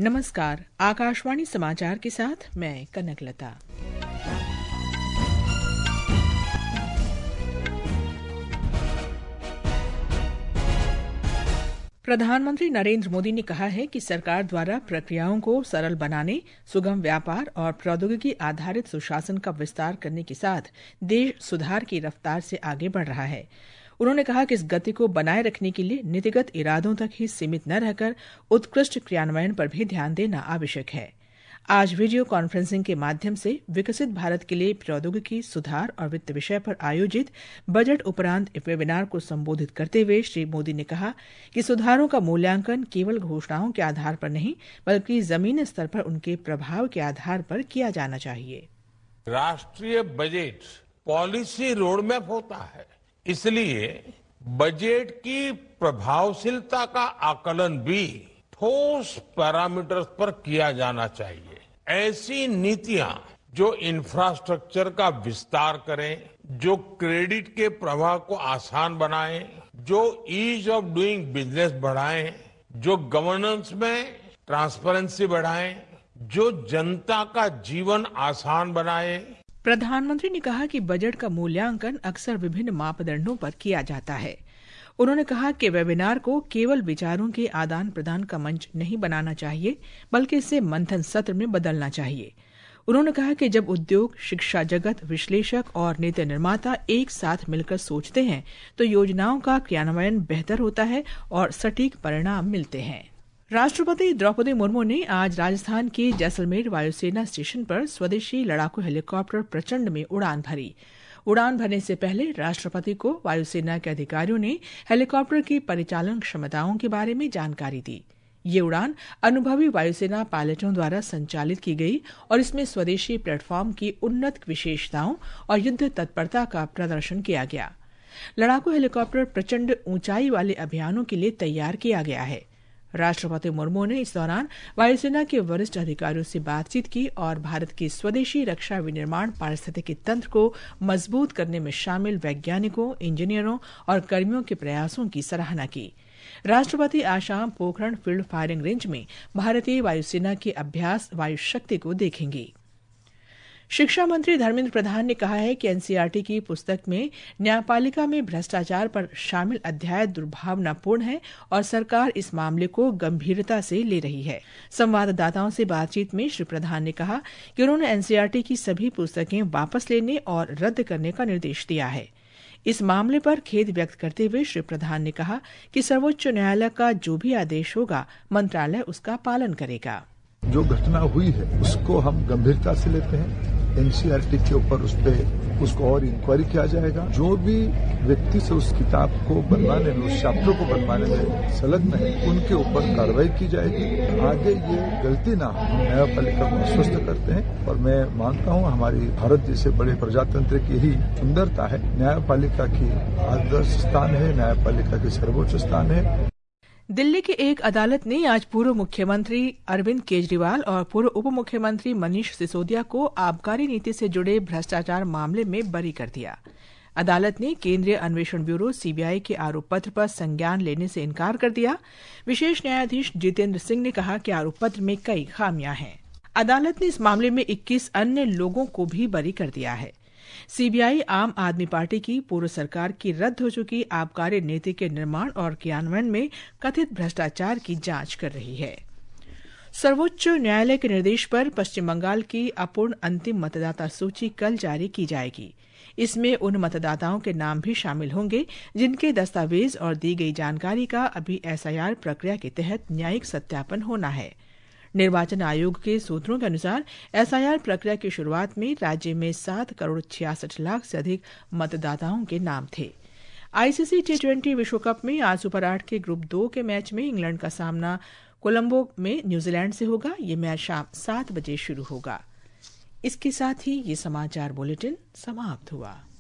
नमस्कार, आकाशवाणी समाचार के साथ मैं कनकलता। प्रधानमंत्री नरेंद्र मोदी ने कहा है कि सरकार द्वारा प्रक्रियाओं को सरल बनाने, सुगम व्यापार और प्रौद्योगिकी आधारित सुशासन का विस्तार करने के साथ देश सुधार की रफ्तार से आगे बढ़ रहा है। उन्होंने कहा कि इस गति को बनाए रखने के लिए नीतिगत इरादों तक ही सीमित न रहकर उत्कृष्ट क्रियान्वयन पर भी ध्यान देना आवश्यक है। आज वीडियो कॉन्फ्रेंसिंग के माध्यम से विकसित भारत के लिए प्रौद्योगिकी सुधार और वित्त विषय पर आयोजित बजट उपरांत वेबिनार को संबोधित करते हुए श्री मोदी ने कहा कि सुधारों का मूल्यांकन केवल घोषणाओं के आधार पर नहीं, बल्कि जमीनी स्तर पर उनके प्रभाव के आधार पर किया जाना चाहिए। राष्ट्रीय बजट पॉलिसी रोडमैप होता है, इसलिए बजट की प्रभावशीलता का आकलन भी ठोस पैरामीटर्स पर किया जाना चाहिए। ऐसी नीतियां जो इंफ्रास्ट्रक्चर का विस्तार करें, जो क्रेडिट के प्रवाह को आसान बनाएं, जो ईज ऑफ डूइंग बिजनेस बढ़ाएं, जो गवर्नेंस में ट्रांसपेरेंसी बढ़ाएं, जो जनता का जीवन आसान बनाएं। प्रधानमंत्री ने कहा कि बजट का मूल्यांकन अक्सर विभिन्न मापदंडों पर किया जाता है। उन्होंने कहा कि वेबिनार को केवल विचारों के आदान प्रदान का मंच नहीं बनाना चाहिए, बल्कि इसे मंथन सत्र में बदलना चाहिए। उन्होंने कहा कि जब उद्योग, शिक्षा जगत, विश्लेषक और नीति निर्माता एक साथ मिलकर सोचते हैं तो योजनाओं का क्रियान्वयन बेहतर होता है और सटीक परिणाम मिलते हैं। राष्ट्रपति द्रौपदी मुर्मू ने आज राजस्थान के जैसलमेर वायुसेना स्टेशन पर स्वदेशी लड़ाकू हेलीकॉप्टर प्रचंड में उड़ान भरी। उड़ान भरने से पहले राष्ट्रपति को वायुसेना के अधिकारियों ने हेलीकॉप्टर की परिचालन क्षमताओं के बारे में जानकारी दी। ये उड़ान अनुभवी वायुसेना पायलटों द्वारा संचालित की गई और इसमें स्वदेशी प्लेटफॉर्म की उन्नत विशेषताओं और युद्ध तत्परता का प्रदर्शन किया गया। लड़ाकू हेलीकॉप्टर प्रचंड ऊंचाई वाले अभियानों के लिए तैयार किया गया है। राष्ट्रपति मुर्मू ने इस दौरान वायुसेना के वरिष्ठ अधिकारियों से बातचीत की और भारत की स्वदेशी रक्षा विनिर्माण पारिस्थितिकी तंत्र को मजबूत करने में शामिल वैज्ञानिकों, इंजीनियरों और कर्मियों के प्रयासों की सराहना की। राष्ट्रपति आज शाम पोखरण फील्ड फायरिंग रेंज में भारतीय वायुसेना के अभ्यास वायु शक्ति को देखेंगे। शिक्षा मंत्री धर्मेंद्र प्रधान ने कहा है कि एनसीईआरटी की पुस्तक में न्यायपालिका में भ्रष्टाचार पर शामिल अध्याय दुर्भावनापूर्ण है और सरकार इस मामले को गंभीरता से ले रही है। संवाददाताओं से बातचीत में श्री प्रधान ने कहा कि उन्होंने एनसीईआरटी की सभी पुस्तकें वापस लेने और रद्द करने का निर्देश दिया है। इस मामले पर खेद व्यक्त करते हुए श्री प्रधान ने कहा कि सर्वोच्च न्यायालय का जो भी आदेश होगा, मंत्रालय उसका पालन करेगा। जो घटना हुई है उसको हम गंभीरता से लेते हैं। एनसीईआरटी के ऊपर उसको और इंक्वायरी किया जाएगा। जो भी व्यक्ति से उस किताब को बनवाने में, उस चैप्टर को बनवाने में संलग्न है, उनके ऊपर कार्रवाई की जाएगी। आगे ये गलती ना हो, न्यायपालिका को आश्वस्त करते हैं और मैं मानता हूँ हमारी भारत जैसे बड़े प्रजातंत्र की ही सुंदरता है। न्यायपालिका की आदर्श स्थान है, न्यायपालिका के सर्वोच्च स्थान है। दिल्ली की एक अदालत ने आज पूर्व मुख्यमंत्री अरविंद केजरीवाल और पूर्व उप मुख्यमंत्री मनीष सिसोदिया को आबकारी नीति से जुड़े भ्रष्टाचार मामले में बरी कर दिया। अदालत ने केंद्रीय अन्वेषण ब्यूरो सीबीआई के आरोप पत्र पर संज्ञान लेने से इनकार कर दिया। विशेष न्यायाधीश जितेंद्र सिंह ने कहा कि आरोप पत्र में कई खामियां हैं। अदालत ने इस मामले में 21 अन्य लोगों को भी बरी कर दिया है। सीबीआई आम आदमी पार्टी की पूर्व सरकार की रद्द हो चुकी आबकारी नीति के निर्माण और क्रियान्वयन में कथित भ्रष्टाचार की जांच कर रही है। सर्वोच्च न्यायालय के निर्देश पर पश्चिम बंगाल की अपूर्ण अंतिम मतदाता सूची कल जारी की जाएगी। इसमें उन मतदाताओं के नाम भी शामिल होंगे जिनके दस्तावेज और दी गई जानकारी का अभी एसआईआर प्रक्रिया के तहत न्यायिक सत्यापन होना है। निर्वाचन आयोग के सूत्रों के अनुसार एसआईआर प्रक्रिया की शुरुआत में राज्य में 7 करोड़ 66 लाख से अधिक मतदाताओं के नाम थे। आईसीसी T20 विश्व कप में आज सुपर 8 के ग्रुप 2 के मैच में इंग्लैंड का सामना कोलंबो में न्यूजीलैंड से होगा। ये मैच शाम 7 बजे शुरू होगा। इसके साथ ही ये समाचार बुलेटिन समाप्त हुआ।